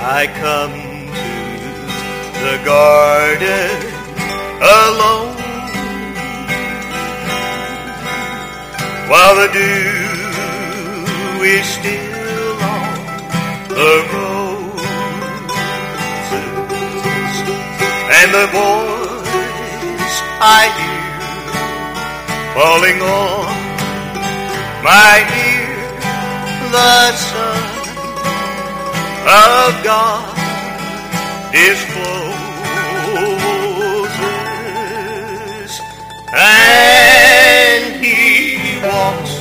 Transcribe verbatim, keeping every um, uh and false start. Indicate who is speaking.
Speaker 1: I come to the garden alone, while the dew is still on the roses, and the voice I hear falling on my ear, the Son of God discloses, and He walks